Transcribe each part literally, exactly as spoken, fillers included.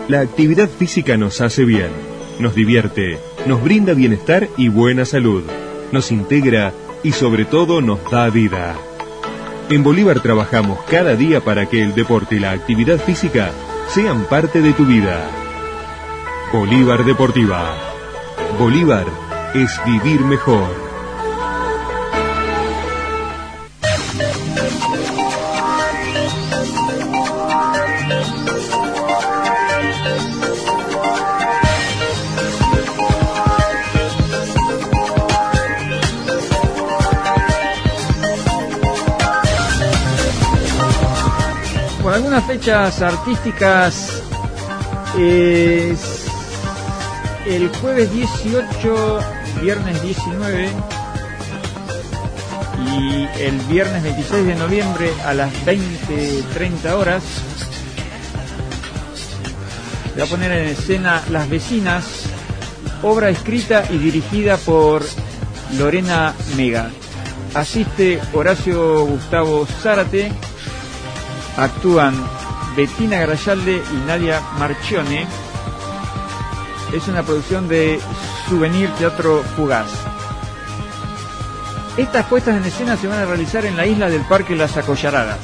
La actividad física nos hace bien, nos divierte, nos brinda bienestar y buena salud, nos integra y sobre todo nos da vida. En Bolívar trabajamos cada día para que el deporte y la actividad física sean parte de tu vida. Bolívar Deportiva. Bolívar es vivir mejor. Bueno, algunas fechas artísticas. Eh, el jueves dieciocho, viernes diecinueve y el viernes veintiséis de noviembre a las veinte treinta horas se va a poner en escena Las Vecinas, obra escrita y dirigida por Lorena Mega. Asiste Horacio Gustavo Zárate. Actúan Bettina Grayalde y Nadia Marchione. Es una producción de Souvenir Teatro Fugaz. Estas puestas en escena se van a realizar en la isla del Parque Las Acollaradas.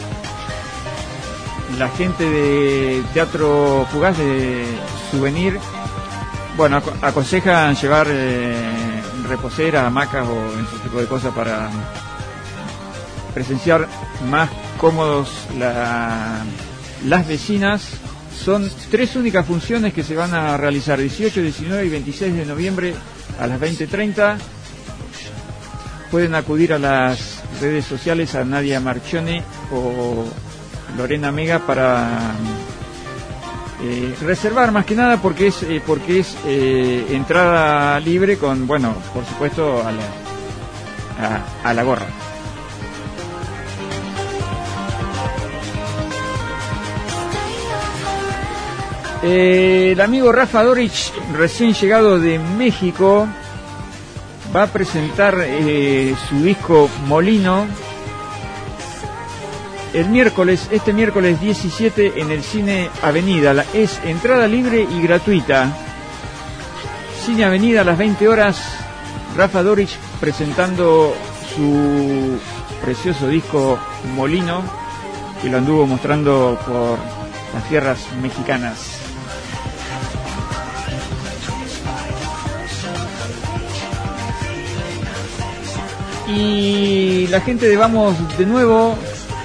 La gente de Teatro Fugaz de Souvenir, bueno, ac- aconsejan llevar eh, reposeras, hamacas o ese tipo de cosas para presenciar más cómodos la, las vecinas. Son tres únicas funciones que se van a realizar: dieciocho, diecinueve y veintiséis de noviembre a las veinte treinta. Pueden acudir a las redes sociales a Nadia Marchione o Lorena Mega para eh, reservar, más que nada porque es eh, porque es eh, entrada libre con, bueno, por supuesto, a la, a, a la gorra. Eh, el amigo Rafa Dorich, recién llegado de México, va a presentar eh, su disco Molino el miércoles, este miércoles diecisiete en el Cine Avenida. La, es entrada libre y gratuita. Cine Avenida a las veinte horas. Rafa Dorich presentando su precioso disco Molino, que lo anduvo mostrando por las tierras mexicanas. Y la gente de Vamos de Nuevo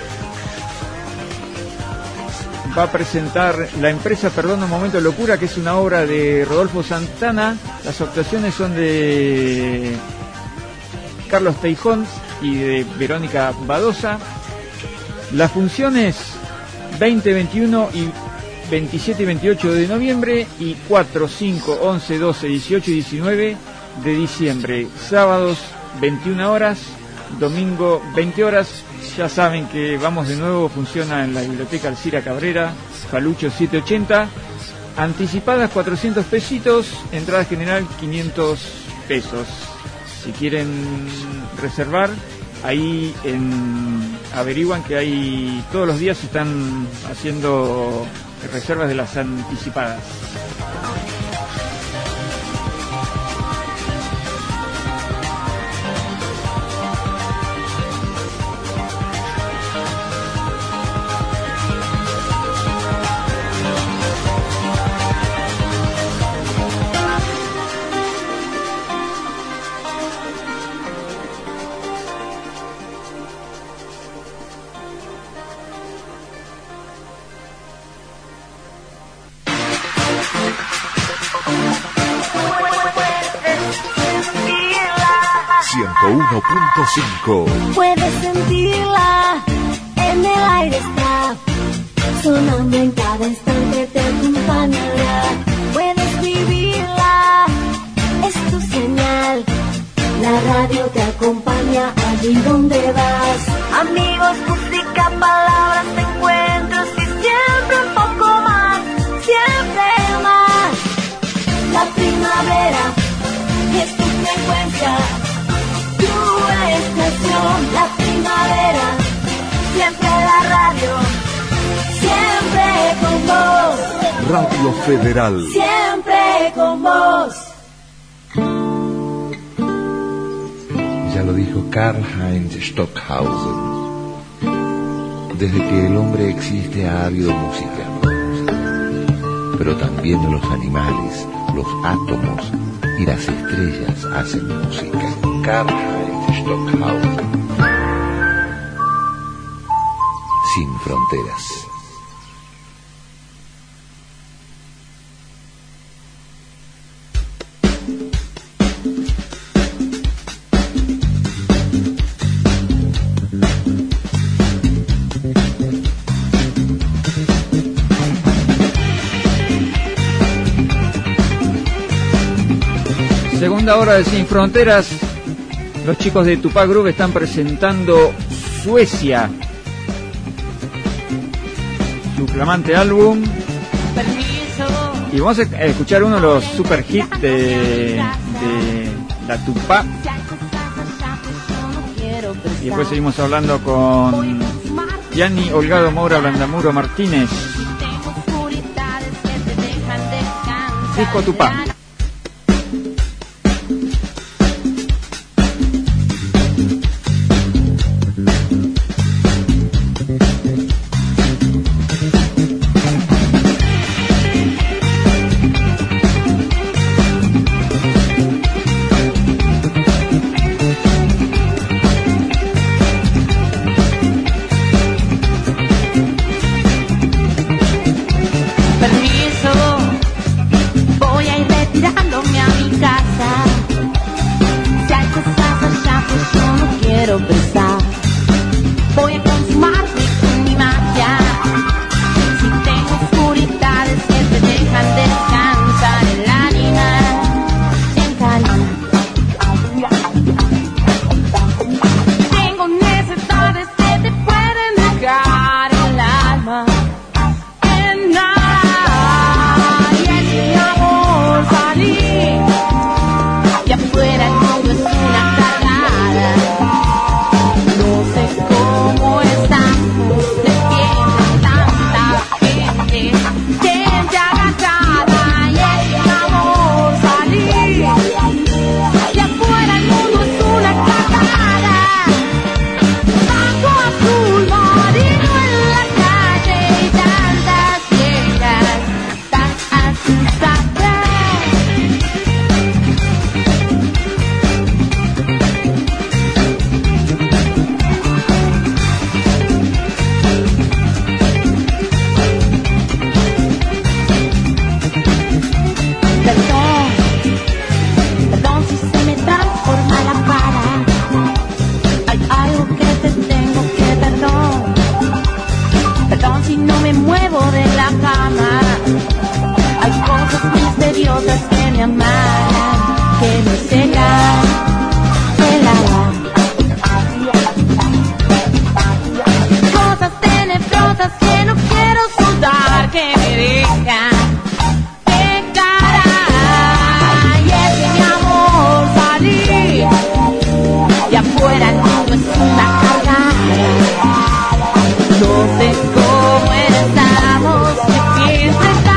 va a presentar La Empresa Perdona un Momento de Locura, que es una obra de Rodolfo Santana. Las actuaciones son de Carlos Teijón y de Verónica Badosa. Las funciones veinte, veintiuno y veintisiete y veintiocho de noviembre y cuatro, cinco, once, doce, dieciocho y diecinueve de diciembre. Sábados veintiuna horas, domingo veinte horas. Ya saben que Vamos de Nuevo funciona en la Biblioteca Alcira Cabrera, Falucho setecientos ochenta. Anticipadas cuatrocientos pesitos, entrada general quinientos pesos. Si quieren reservar, ahí en, averiguan que hay todos los días se están haciendo reservas de las anticipadas. ciento uno punto cinco. Puedes sentirla, en el aire está, sonando en cada instante te acompañará. Puedes vivirla, es tu señal, la radio te acompaña allí donde vas. Amigos, música, palabras, encuentros y siempre un poco más, siempre más. La primavera es tu frecuencia, tu estación, la primavera, siempre la radio, siempre Radio Federal. Siempre con vos. Ya lo dijo Karl-Heinz Stockhausen. Desde que el hombre existe ha habido música, pero también los animales, los átomos y las estrellas hacen música. Karl-Heinz Stockhausen. Sin fronteras. Segunda hora de Sin Fronteras. Los chicos de Tupac Group están presentando Suecia, su flamante álbum. Y vamos a escuchar uno de los super hits de, de la Tupac. Y después seguimos hablando con Gianni Holgado Moura Blandamuro Martínez. Disco Tupac.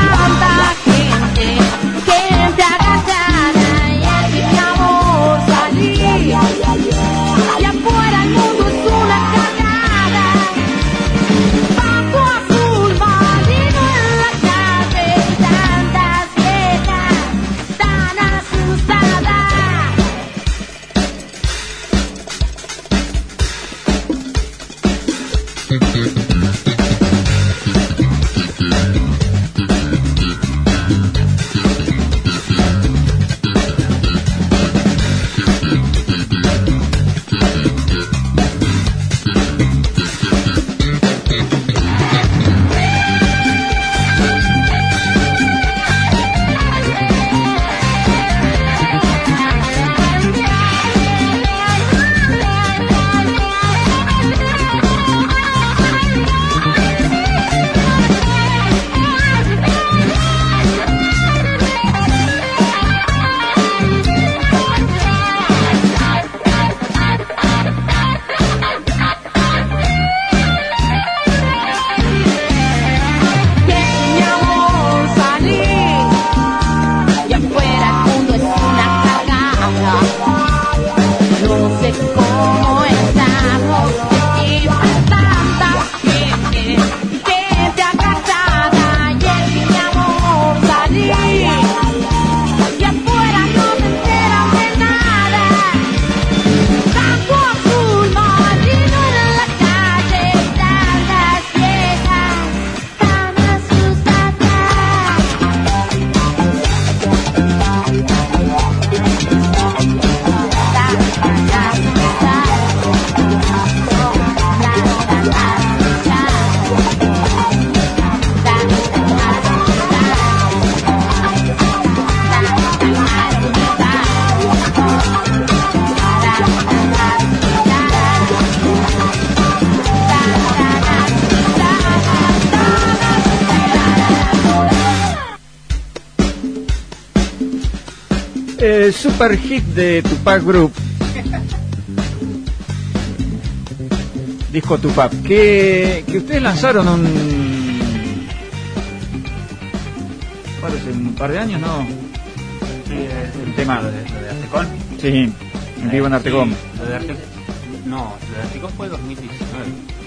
Gente, gente agachada, y es que mi amor salió. Eh, super hit de Tupac Group. Disco Tupac. Que, que ustedes lanzaron un... ¿Cuál es? ¿Un par de años? No. Sí, el, el tema de, lo de Artecón. Sí, en vivo en Artecón. Sí, lo de Arte... No, lo de Artecón fue dos mil diecinueve.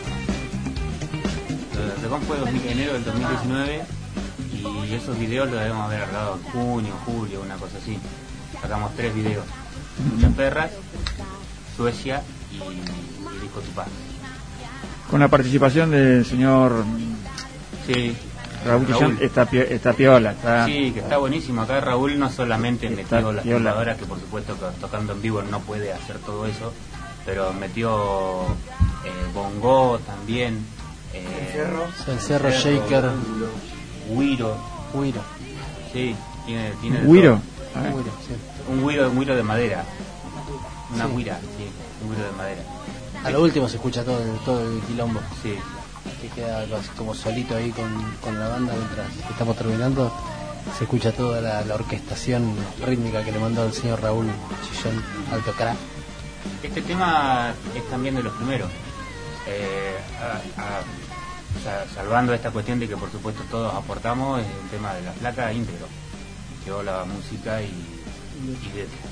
Lo de Artecón fue dos mil, enero del dos mil diecinueve. Y esos videos los debemos haber grabado en junio, julio, una cosa así. Sacamos tres videos. Muchas perras, Suecia y, y Disco Tupac. Con la participación del señor Sí, Raúl Quillón, está, pi- está piola. Está, sí, que está buenísimo. Acá Raúl no solamente Está metió las piola. tumbadoras, que por supuesto que tocando en vivo no puede hacer todo eso, pero metió eh, bongo también. Eh, El cerro shaker. Guiro, Guiro. sí, tiene, tiene de Guiro. todo. Ah, Guiro, sí. Un guiro, un guiro de madera. Una Sí. guira, sí, un guiro de madera. A lo último se escucha todo el, todo el quilombo. Sí, Que queda así como solito ahí con, con la banda mientras estamos terminando. Se escucha toda la, la orquestación rítmica que le mandó el señor Raúl Chillón, alto crack. este tema es también de los primeros. Eh, a- a- o sea, salvando esta cuestión de que por supuesto todos aportamos, es el tema de la placa íntegro. Llevó la música y, y letra.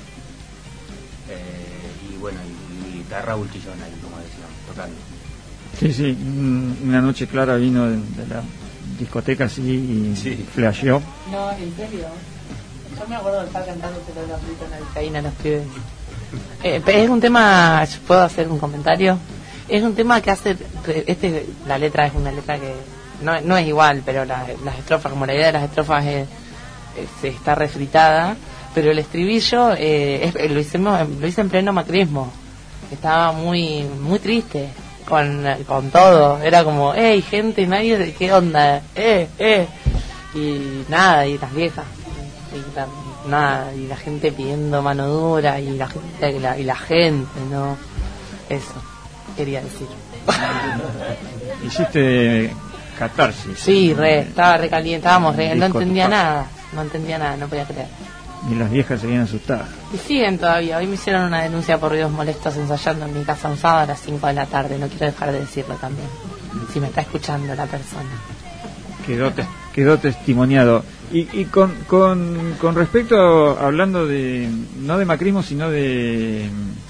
Eh, y bueno, y, y guitarra Raúl Chillón ahí, como decíamos, tocando. sí, sí. mm, Una noche clara vino de, de la discoteca así y Sí. flasheó. No, en serio. Yo me acuerdo de estar cantando los gafritos en la vizcaína a los pibes. Eh, es un tema, ¿puedo hacer un comentario? Es un tema que hace, este, la letra es una letra que no, no es igual, pero la- las estrofas, como la idea de las estrofas es, es- está refritada, pero el estribillo eh, es- lo hicimos, lo hice en pleno macrismo. Estaba muy, muy triste con, con todo. Era como, hey gente, nadie, ¿qué onda? Eh, eh. Y nada, y las viejas. Y la, nada, y la gente pidiendo mano dura, y la gente, y la, y la gente, ¿no? Eso, quería decir. Hiciste catarsis. Sí, re, estaba recaliente, estábamos re, no Disco entendía Tupac. nada, no entendía nada, no podía creer. Y las viejas seguían asustadas. Y siguen todavía, hoy me hicieron una denuncia por ruidos molestos ensayando en mi casa un sábado a las cinco de la tarde, no quiero dejar de decirlo también, si me está escuchando la persona. Quedó, te- quedó testimoniado. Y, y con, con, con respecto, hablando de, no de macrismo, sino de,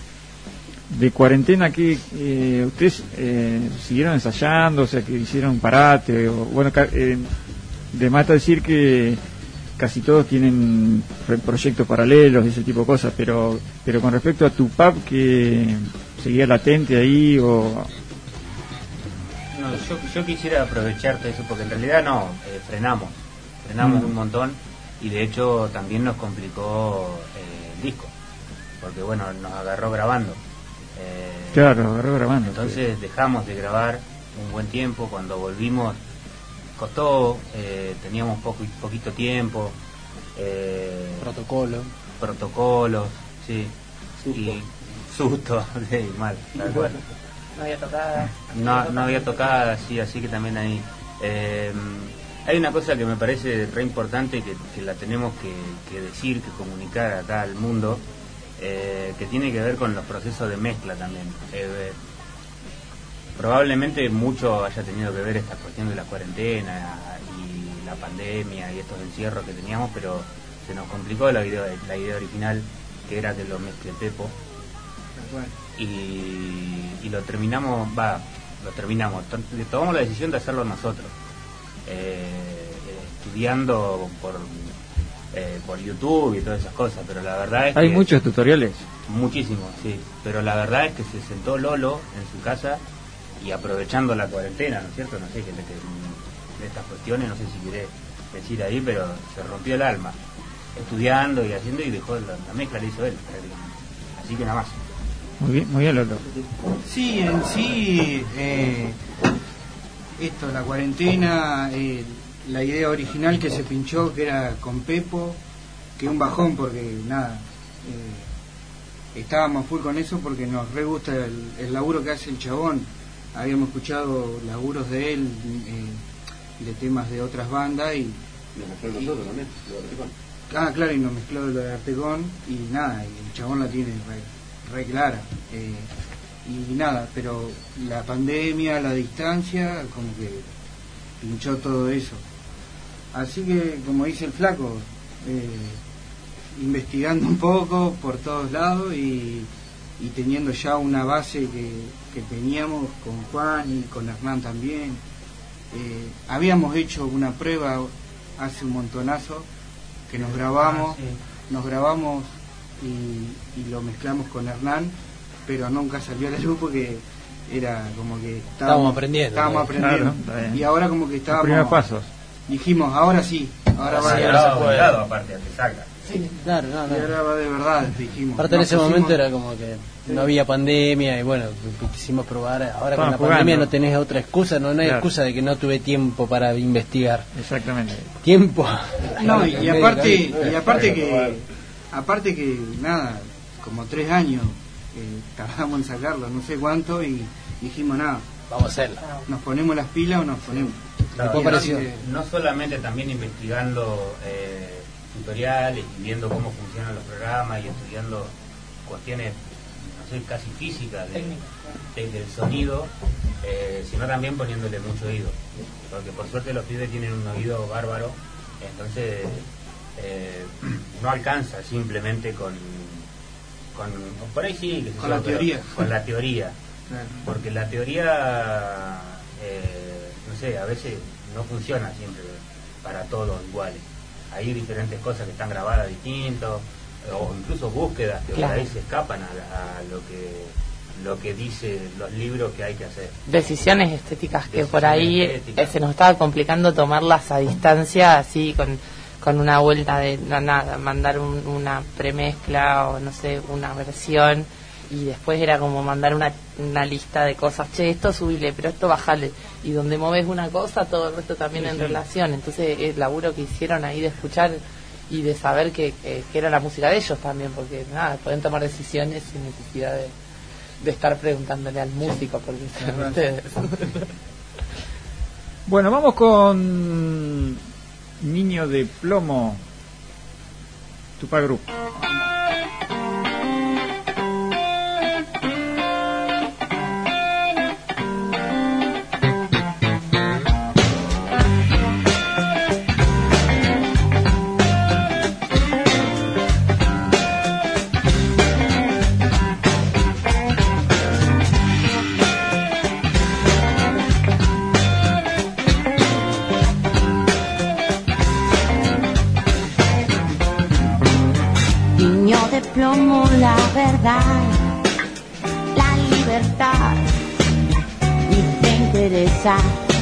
de cuarentena, que eh, ustedes eh, siguieron ensayando, o sea, que hicieron un parate, o bueno, ca- eh, de mata decir que casi todos tienen re- proyectos paralelos y ese tipo de cosas, pero pero con respecto a Tupac, que seguía latente ahí, o... No, yo, yo quisiera aprovecharte eso porque en realidad no, eh, frenamos, frenamos Mm. un montón y de hecho también nos complicó eh, el disco, porque bueno, nos agarró grabando. Eh, Claro, agarró grabando. Entonces dejamos de grabar un buen tiempo, cuando volvimos costó, eh, teníamos poco, poquito tiempo, eh, Protocolo. protocolos, sí, y susto, sí, mal, tal cual. No había tocado. No, no había tocado, sí, así que también ahí. Eh, hay una cosa que me parece re importante que, que la tenemos que, que decir, que comunicar acá al mundo, eh, que tiene que ver con los procesos de mezcla también. Eh, probablemente mucho haya tenido que ver esta cuestión de la cuarentena y la pandemia y estos encierros que teníamos, pero se nos complicó la, video, la idea original, que era que lo mezcle Pepo. Y, y lo terminamos, va, lo terminamos, to- tomamos la decisión de hacerlo nosotros, eh, estudiando por eh, por YouTube y todas esas cosas, pero la verdad es Hay que muchos tutoriales. muchísimos, sí, pero la verdad es que se sentó Lolo en su casa y aprovechando la cuarentena, ¿no es cierto? No sé, que, que de estas cuestiones, no sé si querés decir ahí, pero se rompió el alma, estudiando y haciendo, y dejó la, la mezcla, la hizo él, prácticamente. Así que nada más. Muy bien, muy bien, Lolo. Sí, en sí, eh, esto, la cuarentena, eh, la idea original que se pinchó, que era con Pepo, que un bajón porque nada, eh, estábamos full con eso porque nos re gusta el, el laburo que hace el chabón. Habíamos escuchado laburos de él, eh, de temas de otras bandas y... Ah, claro, y nos mezcló lo de Artegón y nada, y el chabón la tiene re, re clara. Eh, y nada, pero la pandemia, la distancia, como que pinchó todo eso. Así que, como dice el flaco, eh, investigando un poco por todos lados y, y teniendo ya una base que, que teníamos con Juan y con Hernán también. Eh, habíamos hecho una prueba hace un montonazo que nos grabamos, ah, sí. nos grabamos y, y lo mezclamos con Hernán, pero nunca salió a la luz porque era como que estábamos, estábamos aprendiendo. Estábamos aprendiendo. Claro, y ahora como que estábamos... Los primeros pasos. Dijimos, ahora sí, ahora sí, va de verdad. Cuidado, aparte, te saca. Sí, claro, no, no. Y ahora va de verdad, dijimos. Aparte en ese pusimos... momento era como que no había pandemia y bueno, quisimos probar. Ahora Estamos con la jugando. pandemia no tenés otra excusa, no, no hay claro. excusa de que no tuve tiempo para investigar. Exactamente. Tiempo. No, y, y aparte, y aparte que, aparte que nada, como tres años eh, tardamos en sacarlo, no sé cuánto, y dijimos nada. Vamos a hacerlo. Nos ponemos las pilas o nos ponemos. Claro, no, no solamente también investigando eh, tutoriales y viendo cómo funcionan los programas y estudiando cuestiones, no sé, casi físicas de, de, del sonido, eh, sino también poniéndole mucho oído, porque por suerte los pibes tienen un oído bárbaro, entonces eh, no alcanza simplemente con, con por ahí sí, que con la teoría, con la teoría, claro. Porque la teoría eh, no sé, a veces no funciona siempre para todos iguales. Hay diferentes cosas que están grabadas distintos, o incluso búsquedas que claro. por ahí se escapan a, a lo que lo que dice los libros que hay que hacer. Decisiones estéticas que Decisiones por ahí estéticas. se nos estaba complicando tomarlas a distancia, así con, con una vuelta de no, nada, mandar un, una premezcla o no sé, una versión. Y después era como mandar una, una lista de cosas, che, esto subile, pero esto bajale, y donde moves una cosa, todo el resto también sí, en sí. relación. Entonces el laburo que hicieron ahí de escuchar y de saber que, que, que era la música de ellos también, porque nada, pueden tomar decisiones sin necesidad de, de estar preguntándole al músico, porque son ustedes. Bueno, vamos con Niño de Plomo, Tupac Group. Plomo, la verdad, la libertad, y te interesa.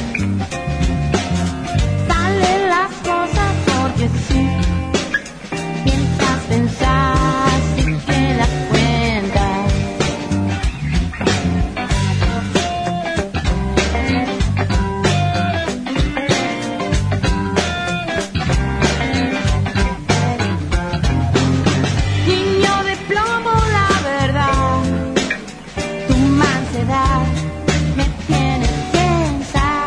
Salen las cosas porque sí, mientras pensás y te das cuenta. Me tienes que pensar.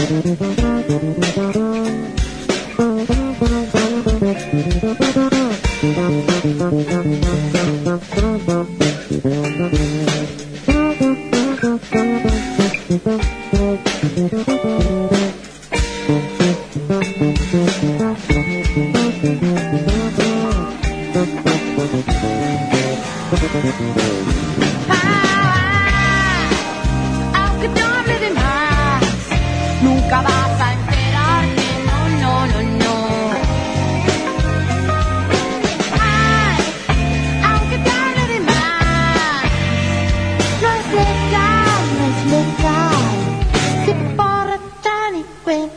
Aunque te hable de más, nunca vas a enterarte, no, no, no, no. Ay, aunque te hable de más, no es legal, no es legal, se porra tan igual.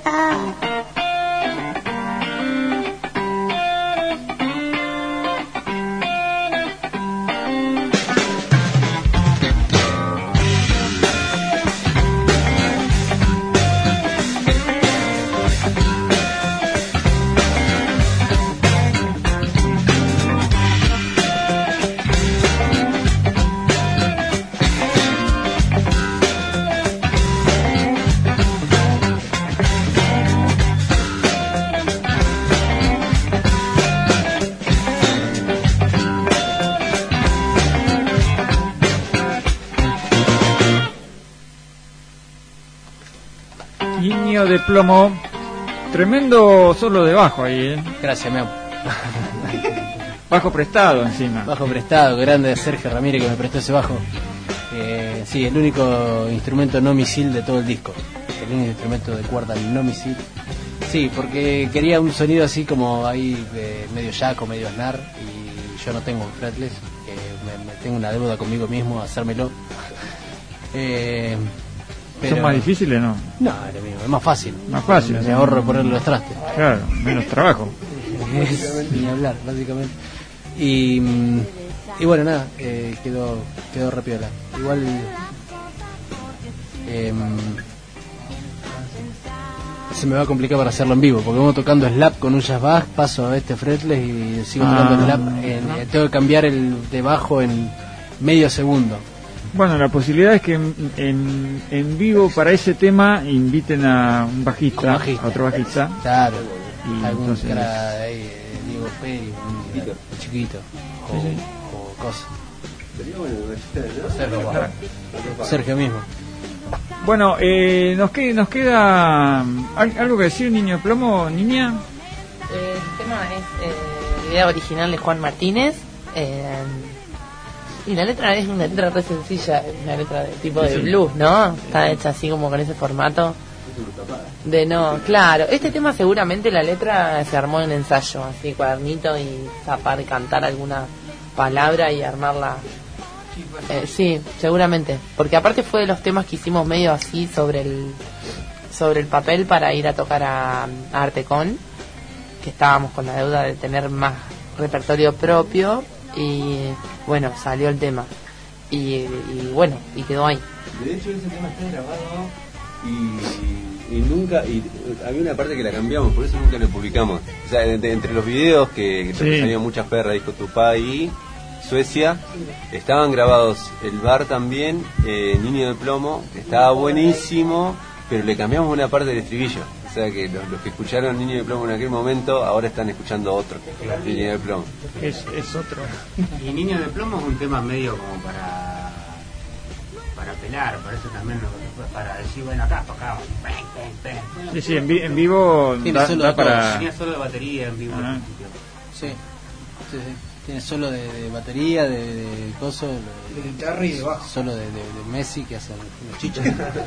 Niño de plomo, tremendo solo de bajo ahí, ¿eh? Gracias, mi amor. Bajo prestado encima. Bajo prestado, grande de Sergio Ramírez que me prestó ese bajo. Eh, sí, el único instrumento no misil de todo el disco. El único instrumento de cuerda no misil. Sí, porque quería un sonido así como ahí eh, medio jaco, medio snare, y yo no tengo un fretless, eh, me, me tengo una deuda conmigo mismo a hacérmelo. Eh, pero... ¿Son más difíciles, no? No, era mío, es más fácil. Más fácil. Me ahorro ponerle los trastes. Claro, menos trabajo. Ni hablar, básicamente. Y, y bueno, nada, eh, quedó quedó rapiola. Igual eh, se me va a complicar para hacerlo en vivo, porque vamos tocando slap con un jazz bass, paso a este fretless y sigo Ah. tocando slap. En, eh, tengo que cambiar el de bajo en medio segundo. Bueno, la posibilidad es que en, en, en vivo para ese tema inviten a un bajista, Con bajista. a otro bajista. Claro, Y algún entonces- cara de ahí, eh, Diego Peri, un, un chiquito, o, Sí, sí. o cosa. Sergio, Sergio mismo. Bueno, eh, nos, que, nos queda al- algo que decir, Niño de Plomo, niña. Eh, el tema es eh, la idea original de Juan Martínez. eh, y la letra es una letra re sencilla, es una letra de tipo de blues, ¿no? Está hecha así como con ese formato. De no, claro. Este tema seguramente la letra se armó en ensayo, así cuadernito y zapar, cantar alguna palabra y armarla. Eh, sí, seguramente. Porque aparte fue de los temas que hicimos medio así sobre el sobre el papel para ir a tocar a, a Artecon, que estábamos con la deuda de tener más repertorio propio y bueno, salió el tema. Y, y bueno, y quedó ahí. De hecho, ese tema está grabado y, y nunca. Y había una parte que la cambiamos, por eso nunca lo publicamos. O sea, de- entre los videos que, que Sí. salían muchas perras, Disco Tupá y Suecia, estaban grabados el bar también, eh, Niño de Plomo, estaba buenísimo, pero le cambiamos una parte del estribillo. O sea que los, los que escucharon Niño de Plomo en aquel momento ahora están escuchando otro, Niño de Plomo. Es, es otro. Y Niño de Plomo es un tema medio como para para pelar, por eso también lo- para decir, bueno, acá tocamos. Sí, sí, en, vi- en vivo Tiene da, solo da de todo. para... Tenía solo de batería en vivo Ah. al principio. Sí, sí, sí. Tiene solo de, de batería, de, de coso, De de, guitarra y de bajo. solo de, de, de Messi que hacen los chichos.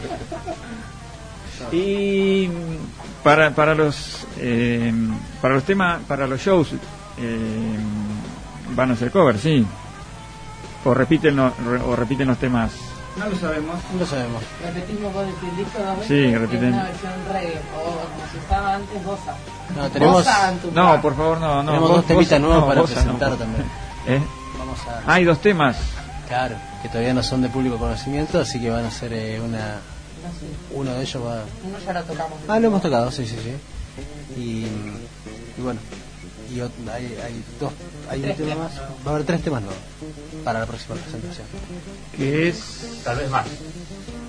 Y para para los eh, para los temas, para los shows, eh, van a hacer cover, sí. O repiten los- o repiten los temas. No lo sabemos. No lo sabemos. Repetimos vos el disco dos veces. Sí, repiten. En una versión reggae, o como se usaba antes, bossa. No, tenemos, Bossa en tu No, lugar. por favor, no, no. tenemos vos- dos temitas vos- nuevos no, para vos- no, presentar por- también. ¿Eh? Vamos a... Hay dos temas. Claro, que todavía no son de público conocimiento, así que van a ser eh, una... No sé, Uno de ellos va... uno ya lo tocamos. Ah, lo hemos tocado, sí, sí, sí. Y, y bueno, y ot- hay, hay dos, hay un Tres tema temas más. nuevos. Va a haber tres temas nuevos para la próxima presentación. Que es Tal vez más.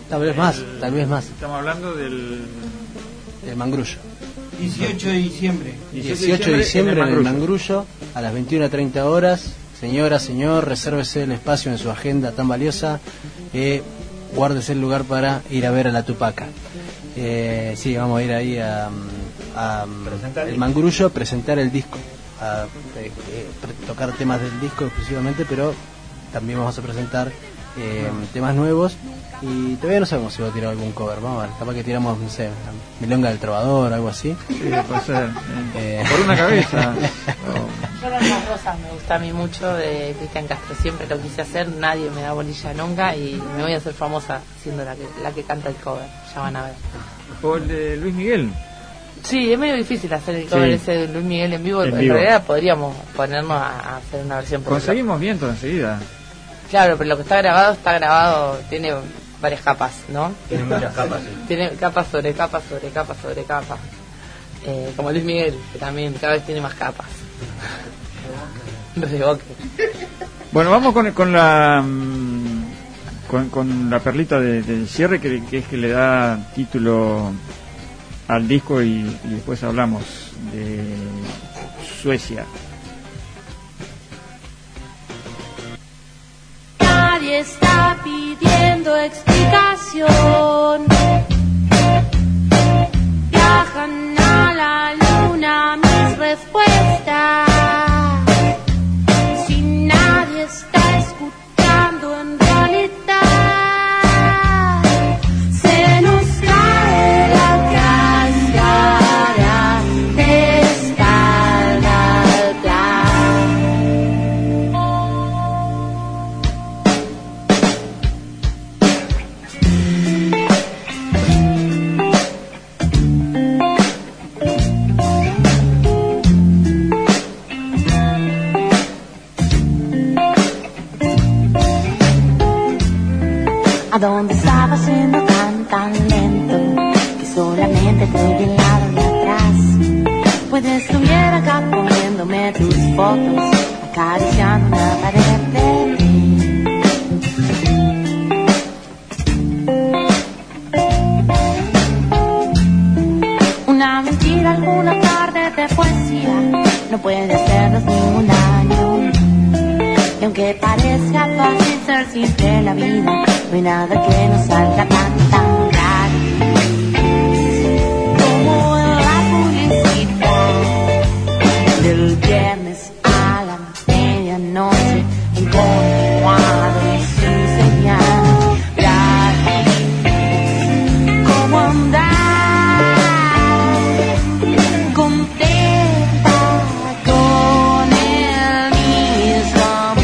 Tal vez más, tal vez más. Estamos hablando del... El Mangrullo. dieciocho de diciembre. dieciocho de diciembre en el Mangrullo, a las veintiuna treinta horas. Señora, señor, resérvese el espacio en su agenda tan valiosa. Eh, guárdese el lugar para ir a ver a la Tupaca. Eh, sí, vamos a ir ahí a, a, a el Mangrullo, presentar el disco, a, eh, eh, tocar temas del disco exclusivamente, pero también vamos a presentar eh, temas nuevos. Y todavía no sabemos si va a tirar algún cover. Vamos a ver, capaz que tiramos, no sé, Milonga del Trovador, algo así. Sí, puede ser. Eh. Por una cabeza. Yo las rosas me gusta a mí mucho, de Cristian Castro. Siempre lo quise hacer, nadie me da bolilla nunca y me voy a hacer famosa siendo la que, la que canta el cover. Ya van a ver. O el de Luis Miguel. Sí, es medio difícil hacer el cover Sí. ese de Luis Miguel en vivo. En En, vivo. realidad podríamos ponernos a, a hacer una versión por Conseguimos viento enseguida. Claro, pero lo que está grabado está grabado, tiene varias capas, ¿no? Tiene muchas capas, sí. Tiene capas sobre capas sobre capas sobre capas. Eh, como Luis Miguel, que también cada vez tiene más capas. Reboque. Bueno, vamos con, con la mm, con, con la perlita de- del cierre que, que es que le da título al disco y, y después hablamos de Suecia. Nadie está pidiendo explicación. Viajan a la luna mis respuestas. Si nadie está escuchando en realidad, se nos cae la cáscara de espalda al plan. ¿A dónde estabas yendo tan tan lento? Que solamente te vi al lado de atrás. Pues estuviera acá poniéndome tus fotos, acariciando una pared de ti. Una mentira, alguna tarde de poesía, no puede hacernos ningún daño. Y aunque parezca fácil ser simple la vida, no hay nada que nos salga tan tan gratis como la publicidad del viernes a la medianoche, incontinuado y sin señal. Gratis como andar contenta con el mismo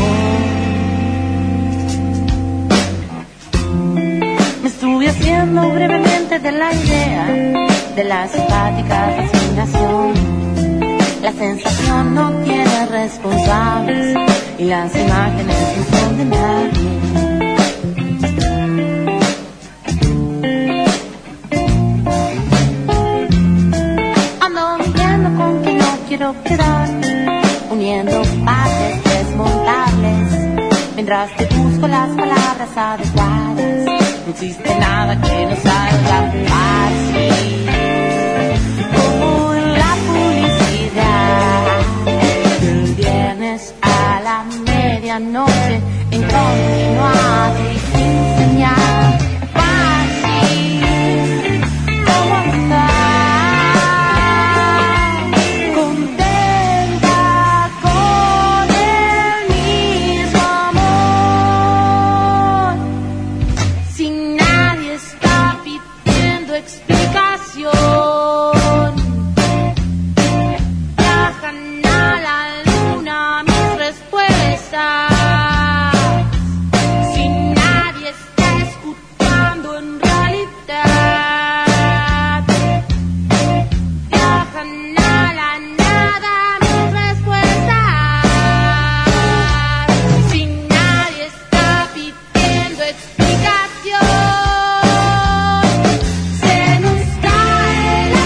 amor. Me estuve haciendo brevemente de la idea de la simpática fascinación. La sensación no tiene responsables y las imágenes no son de nadie. Ando viviendo con quien no quiero quedar, uniendo partes desmontables, mientras te busco las palabras adecuadas. No existe nada que no salga fácil como en la publicidad del viernes a la medianoche, incontinuado y sin señal. Fácil como andar contenta con el mismo amor. Si nadie está pidiendo explicación, viajan a la luna mis respuestas. Si nadie está escuchando en realidad, viajan a la nada mis respuestas. Si nadie está pidiendo explicación, se nos cae la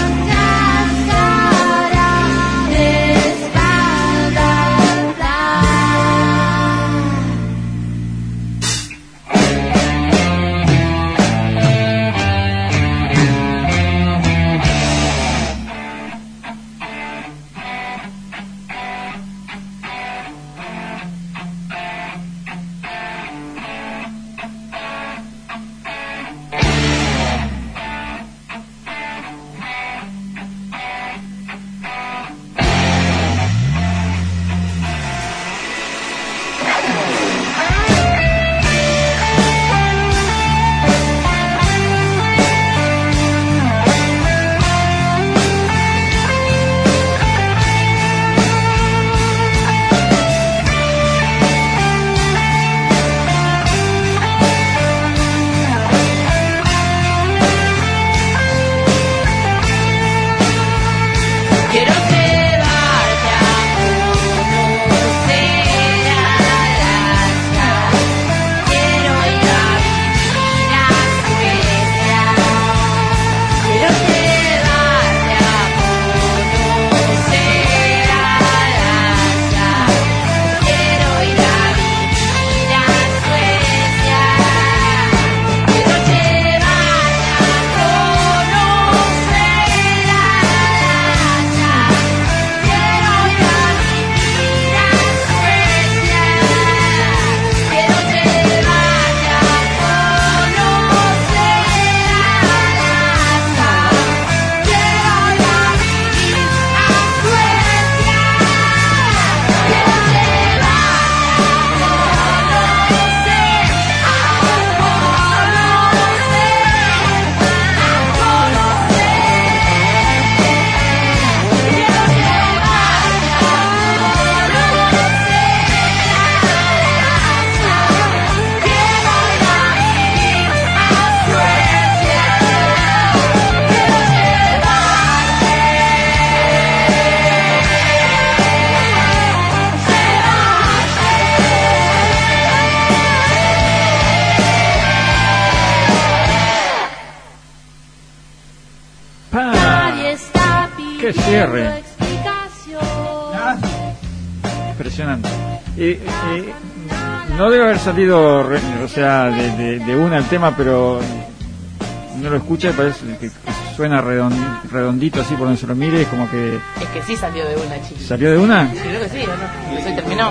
¡Pah! Nadie está ¡Qué pidiendo cierre! explicación. Impresionante. Eh, eh, no debe haber salido, re- o sea, de, de, de una el tema, pero no lo escucha y parece que, que suena redon- redondito así por donde se lo mire, es como que... Es que sí salió de una, chica. ¿Salió de una? Sí, creo que sí, ¿o no? No sé, terminó.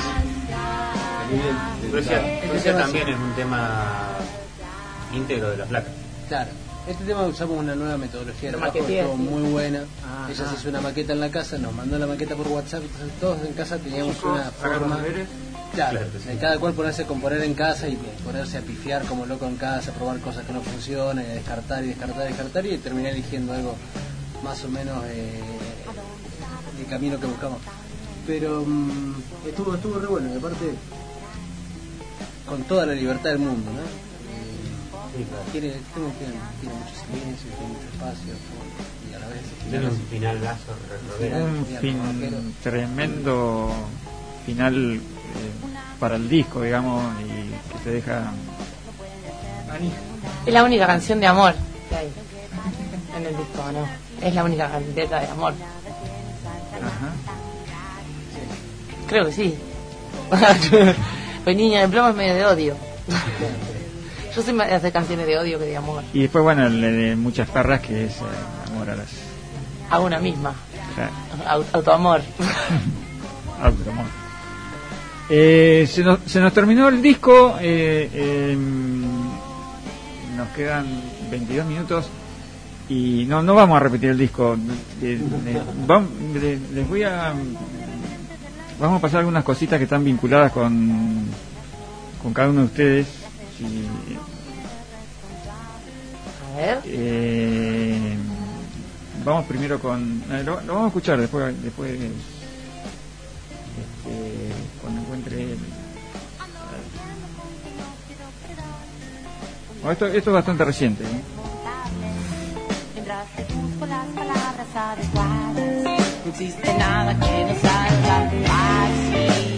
Rusia, Rusia también es un tema íntegro de la placa. Claro. Este tema usamos una nueva metodología de Lo trabajo, maqueteé, estuvo sí. muy buena. Ah, Ella ah. se hizo una maqueta en la casa, nos mandó la maqueta por WhatsApp, entonces todos en casa teníamos una forma. Claro, Claro que sí. de cada cual ponerse a componer en casa y ponerse a pifiar como loco en casa, probar cosas que no funcionan, y descartar y descartar y descartar y terminé eligiendo algo más o menos eh, el camino que buscamos. Pero mm, estuvo estuvo re bueno y aparte con toda la libertad del mundo, ¿no? Sí, claro. Tiene, tiene, tiene, tiene mucho silencio, tiene mucho espacio y a la vez Tiene un final lazo re- re- Un fin tremendo final eh, para el disco, digamos, y que te deja... Es la única canción de amor que hay en el disco, ¿no? Es la única letra de amor. Ajá. Creo que sí. Pues Niña de Plomo es medio de odio. Yo soy más de hacer canciones de odio que de amor. Y después, bueno, el de Muchas Perras, que es eh, amor a las... A una misma. O sea, Au- Autoamor. autoamor. Eh, se, nos, se nos terminó el disco, eh, eh, nos quedan veintidós minutos y no no vamos a repetir el disco. Eh, eh, vam- le- les voy a vamos a pasar algunas cositas que están vinculadas con con cada uno de ustedes. Si, A ver. eh, vamos primero con eh, lo, lo vamos a escuchar después después este, cuando encuentre el, bueno, esto, esto es bastante reciente, ¿eh? Mientras te busco las palabras adecuadas, no existe nada que no salga así.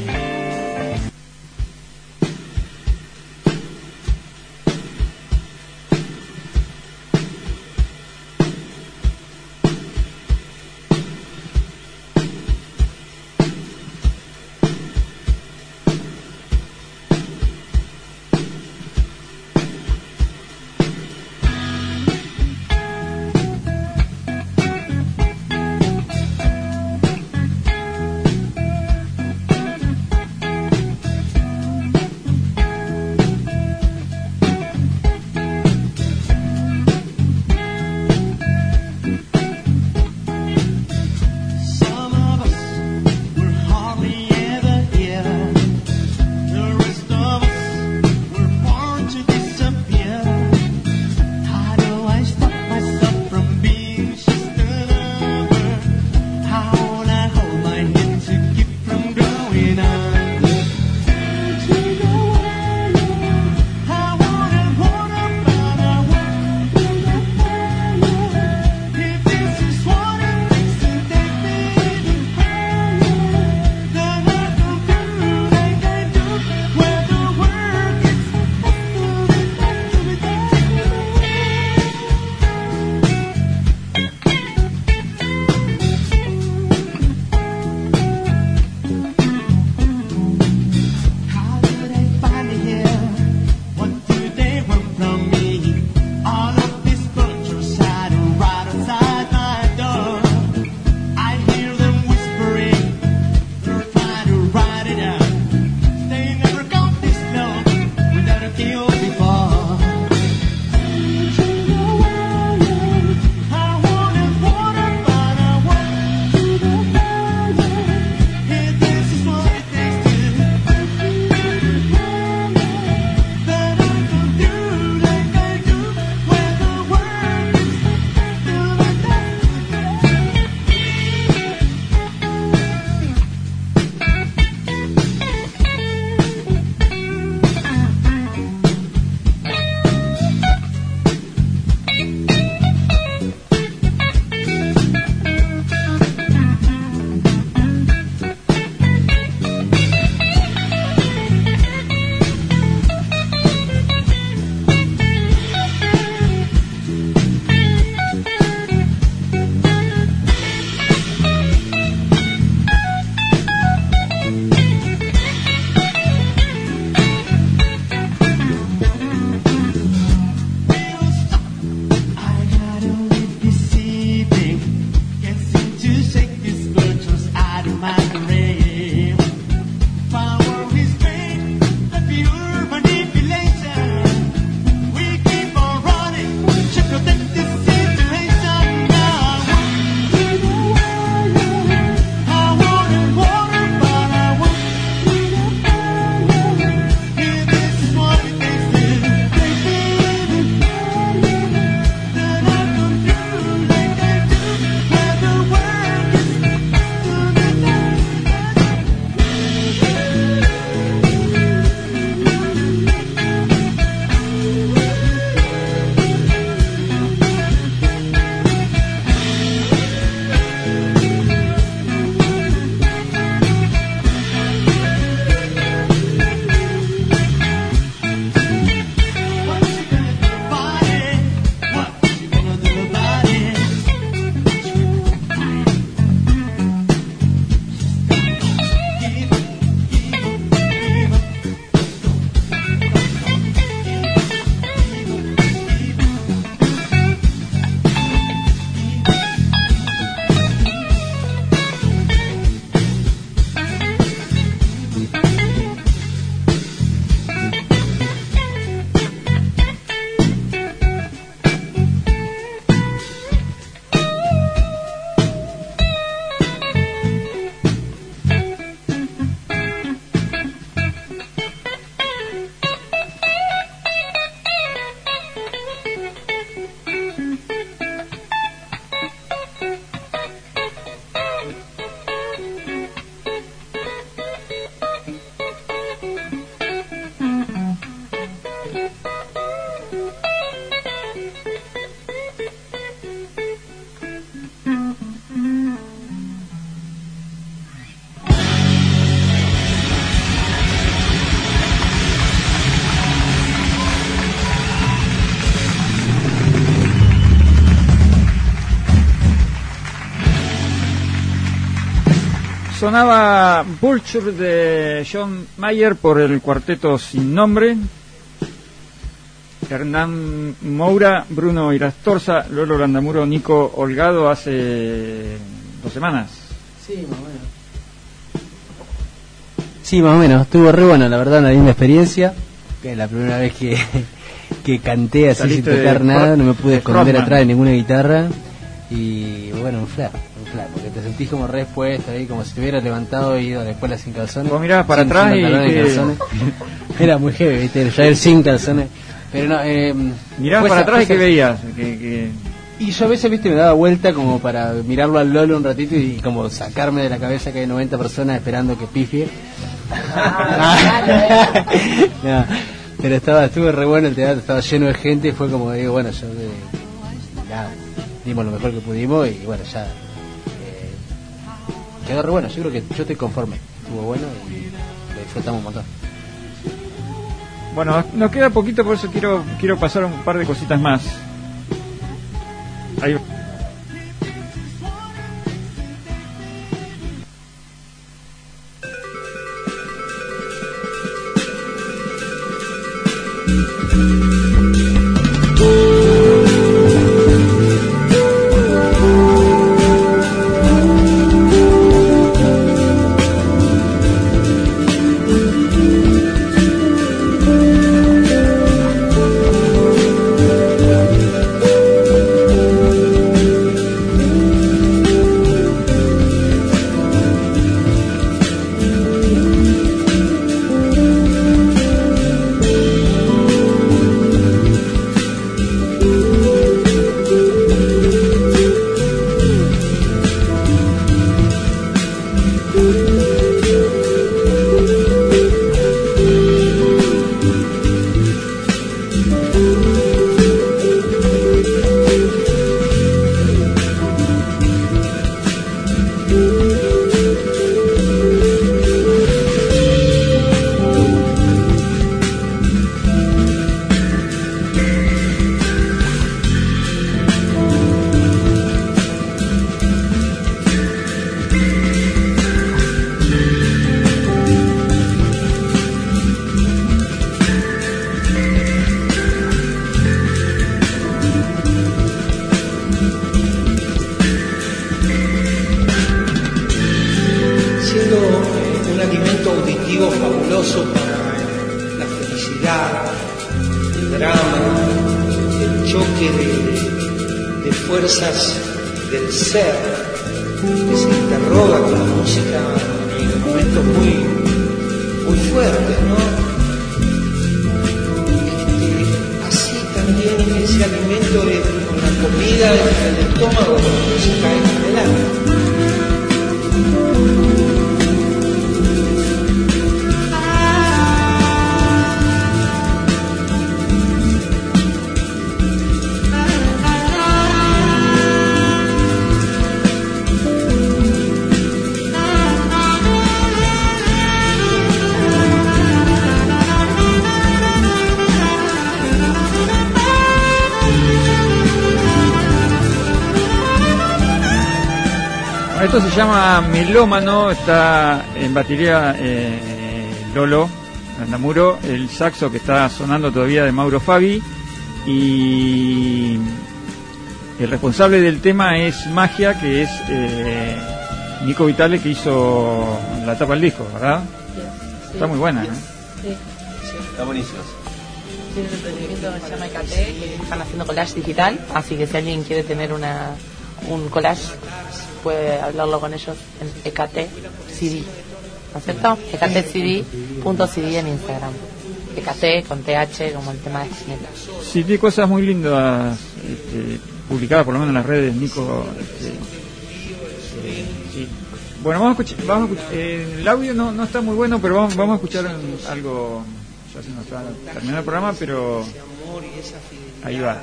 sonaba Vulture de John Mayer por el cuarteto Sin Nombre. Hernán Moura, Bruno Irastorza, Lolo Landamuro, Nico Holgado hace dos semanas. Sí, más o menos. Sí, más o menos. Estuvo re bueno, la verdad, una linda experiencia. Que es la primera vez que, que canté así Saliste sin tocar de nada, Fro- no me pude de esconder frontman. atrás de ninguna guitarra. Y bueno, un flash, un flash, porque te sentís como re expuesto ahí, como si te hubieras levantado y ido a la escuela sin calzones. Vos mirabas para sin- atrás sin y pantalones, que- calzones. Era muy heavy, ¿viste? Ya ir sin calzones. Pero no, eh, Mirabas fue para esa- atrás y fue que esa- veías. Que, que... Y yo a veces, viste, me daba vuelta como para mirarlo al Lolo un ratito y como sacarme de la cabeza que hay noventa personas esperando que pifie. No, pero estaba, estuvo re bueno el teatro, estaba lleno de gente y fue como, digo, bueno, yo eh, nada, dimos lo mejor que pudimos y bueno, ya eh, quedó re bueno. Yo creo que yo estoy conforme, estuvo bueno y lo disfrutamos un montón. Bueno, nos queda poquito, por eso quiero quiero pasar un par de cositas más. Ahí. Siendo eh, un alimento auditivo fabuloso para la felicidad, el drama, el choque de, de fuerzas del ser que se interroga con la música en momentos muy, muy fuertes, ¿no? Este, así también ese alimento de, con la comida en el estómago, la música en el alma. Esto se llama Melómano, está en batería eh, Lolo Landamuro, el saxo que está sonando todavía de Mauro Fabi, y el responsable del tema es Magia, que es eh, Nico Vitale, que hizo la tapa del disco, ¿verdad? Sí. Está muy buena, ¿eh? Sí. Está buenísimo. Tiene un emprendimiento que se llama E K T, que están haciendo collage digital, así que si alguien quiere tener una un collage, puede hablarlo con ellos en E K T C D, ¿no es cierto? E K T C D punto C D en Instagram. E K T con T H como el tema de Ginebra. Sí, tiene cosas muy lindas este, publicadas por lo menos en las redes, Nico. Este, eh, sí. Bueno, vamos a escuchar, vamos a escuchar eh, el audio no, no está muy bueno, pero vamos, vamos a escuchar un- algo, ya se nos va a terminar el programa, pero ahí va.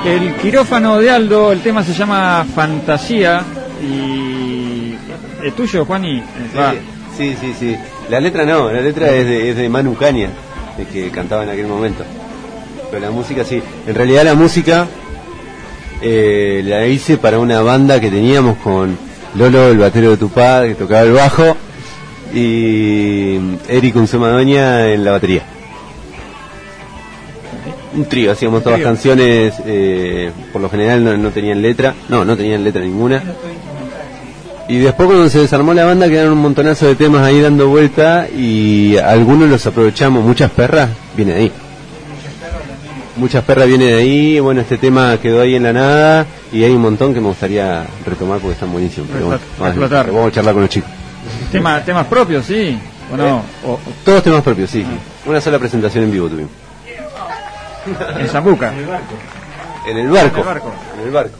El quirófano de Aldo, el tema se llama Fantasía y es tuyo, Juani. Sí, sí, sí, sí. La letra no, la letra es de, es de Manu Caña, el que cantaba en aquel momento. Pero la música sí. En realidad la música eh, la hice para una banda que teníamos con Lolo, el batero de Tupá, que tocaba el bajo, y Eric Unzumadoña en la batería. Un trío, hacíamos todas las canciones, eh, por lo general no, no tenían letra, no, no tenían letra ninguna. Y después cuando se desarmó la banda quedaron un montonazo de temas ahí dando vuelta y algunos los aprovechamos. Muchas perras viene de ahí. Muchas perras viene de ahí. Bueno, este tema quedó ahí en la nada y hay un montón que me gustaría retomar porque están buenísimos. Pero bueno, vamos, a, vamos a charlar con los chicos. Tema, temas propios, sí. ¿O no? O, o... Todos temas propios, sí. Una sola presentación en vivo tuvimos. En Zambuca. En el barco. En el barco. En el barco.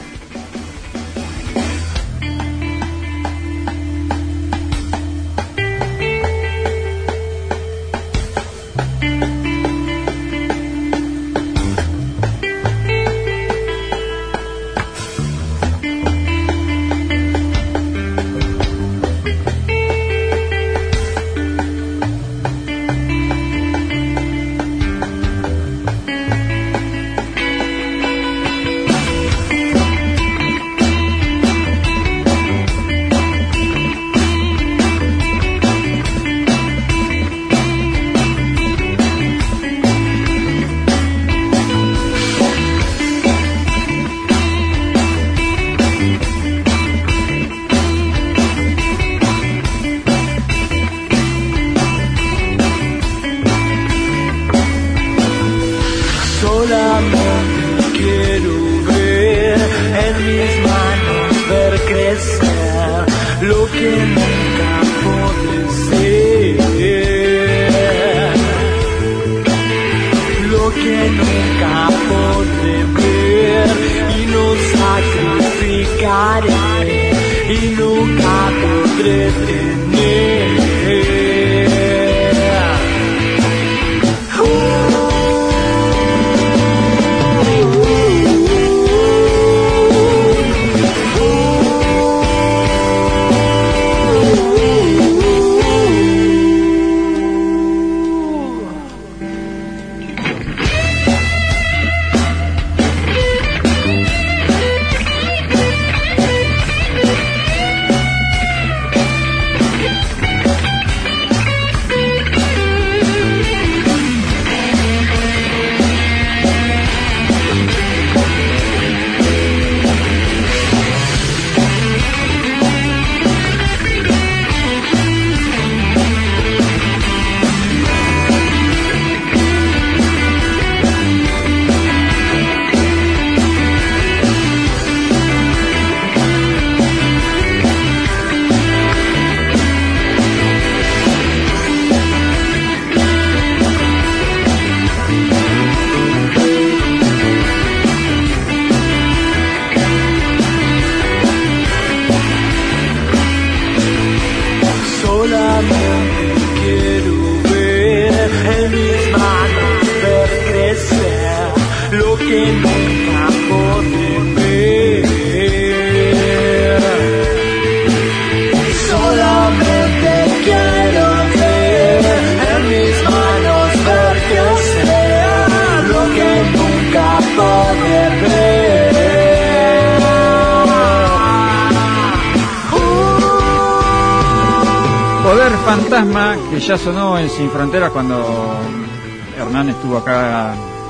Fantasma, que ya sonó en Sin Fronteras cuando Hernán estuvo acá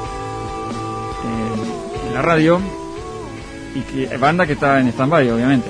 eh, en la radio, y que banda que está en stand-by, obviamente.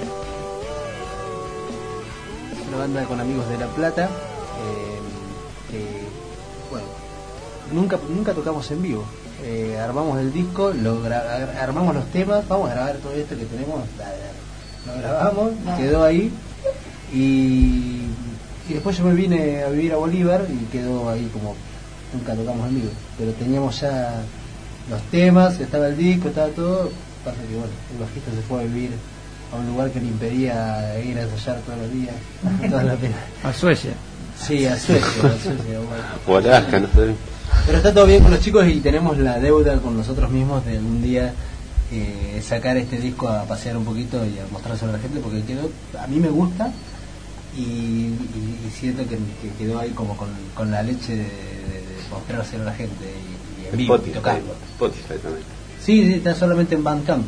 Es una banda con amigos de La Plata, eh, que, bueno, nunca, nunca tocamos en vivo. Eh, armamos el disco, lo gra- armamos los temas, vamos a grabar todo esto que tenemos, lo grabamos, quedó ahí y... Y después yo me vine a vivir a Bolívar y quedó ahí como nunca tocamos en vivo. Pero teníamos ya los temas, estaba el disco, estaba todo. Pasa que bueno, el bajista se fue a vivir a un lugar que le impedía ir a ensayar todos los días. Toda la pena. A Suecia. Sí, a Suecia, a Suecia. Bueno. O Alaska, no sé. Pero está todo bien con los chicos y tenemos la deuda con nosotros mismos de algún día eh, sacar este disco a pasear un poquito y a mostrárselo a la gente, porque quedó, a mí me gusta y, y, y siento que, que quedó ahí como con, con la leche de, de, de mostrárselo a la gente y, y en vivo y tocarlo. Spotify también. Sí, sí, está solamente en Bandcamp.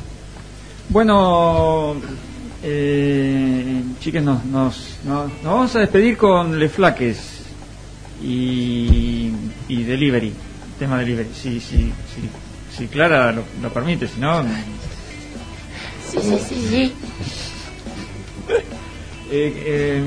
Bueno, eh, chicas, nos, nos, nos, nos vamos a despedir con Le Flaques y, y Delivery, tema Delivery. Sí, sí, sí, sí, Clara lo, lo permite, si no. Sí, sí, sí, sí. Eh, eh,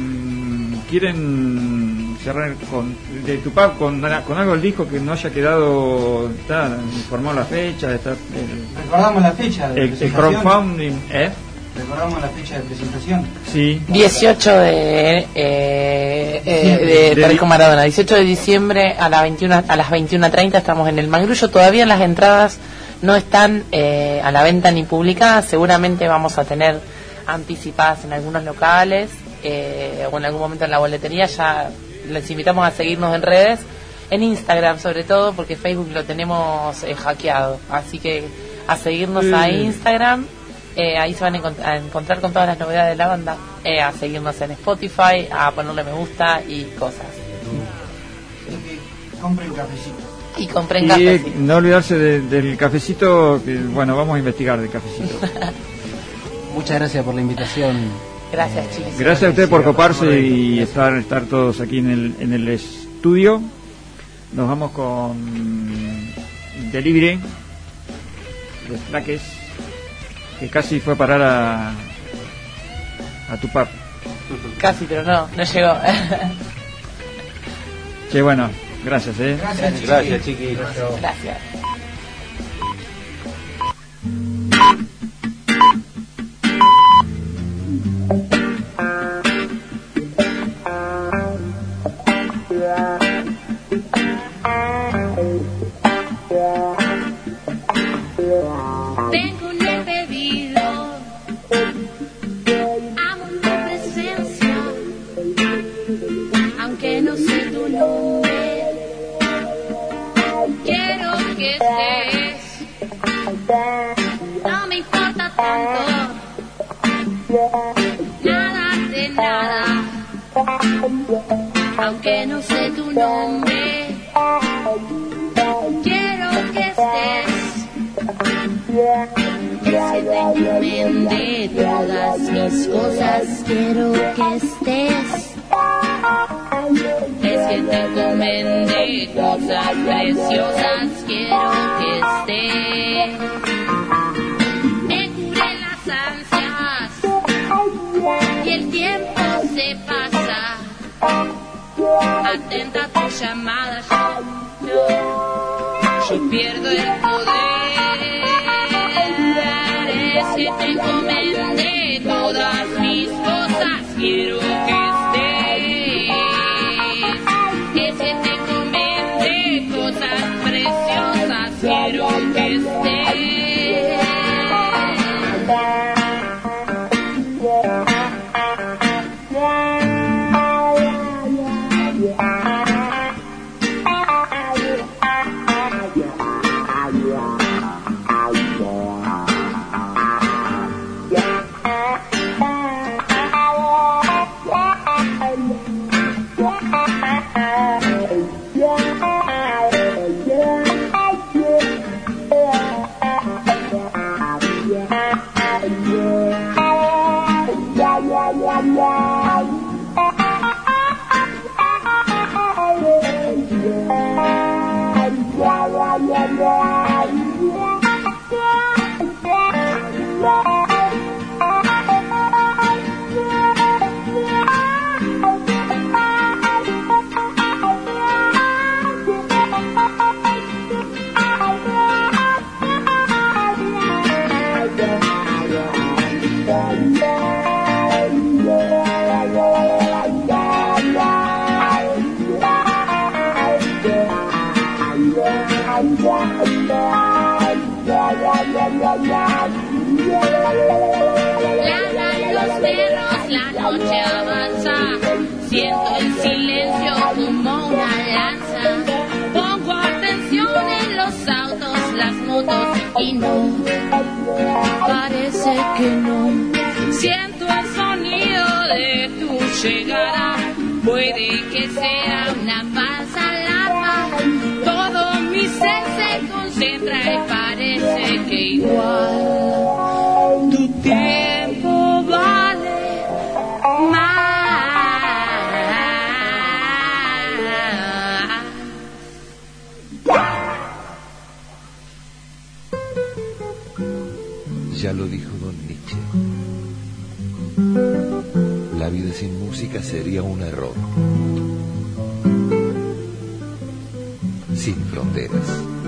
¿Quieren cerrar con de Tupac con, con algo del disco que no haya quedado? Está informado la fecha, está el, Recordamos la fecha de el, el presentación. crowdfunding, ¿eh? Recordamos la fecha de presentación. Sí. dieciocho de, eh, eh, de Parejo Maradona, dieciocho de diciembre a, la veintiuna, a las veintiuna treinta estamos en el Mangrullo. Todavía las entradas no están eh, a la venta ni publicadas. Seguramente vamos a tener anticipadas en algunos locales eh, o en algún momento en la boletería. Ya les invitamos a seguirnos en redes, en Instagram sobre todo, porque Facebook lo tenemos eh, hackeado. Así que a seguirnos Sí. a Instagram. Eh, ahí se van a, encont- a encontrar con todas las novedades de la banda, eh, a seguirnos en Spotify, a ponerle me gusta y cosas. Compren cafecito. Y compren Y café. eh, no olvidarse de- del cafecito, que bueno, vamos a investigar del cafecito. Muchas gracias por la invitación. Gracias, chicos. Gracias a usted por coparse y estar estar todos aquí en el en el estudio. Nos vamos con Delivery de Flaques, que casi fue a parar a a Tupac. Casi, pero no, no llegó. Che, bueno, gracias, eh. Gracias, Gracias, chiqui. Gracias. Tengo un bebido, amo tu presencia, aunque no sé tu nombre. Quiero que estés, no me importa tanto, nada de nada, aunque no sé tu nombre. Quiero que estés, que se te encomiende todas mis cosas. Quiero que estés, que se te encomende cosas preciosas. Quiero que estés, me cure las ansias y el tiempo se pasa. Atenta a tu llamada, yo, yo, yo pierdo el poder. Que te encomende todas mis cosas. Quiero que estés, que se te encomende cosas preciosas. Quiero que estés. Ladran los perros, la noche avanza. Siento el silencio como una lanza. Pongo atención en los autos, las motos y no, parece que no. Siento el sonido de tu llegada, puede que sea una falsa alarma. Todo mi ser se concentra y parece que igual tu tiempo vale más. Ya lo dijo Don Nietzsche. La vida sin música sería un error. Sin fronteras.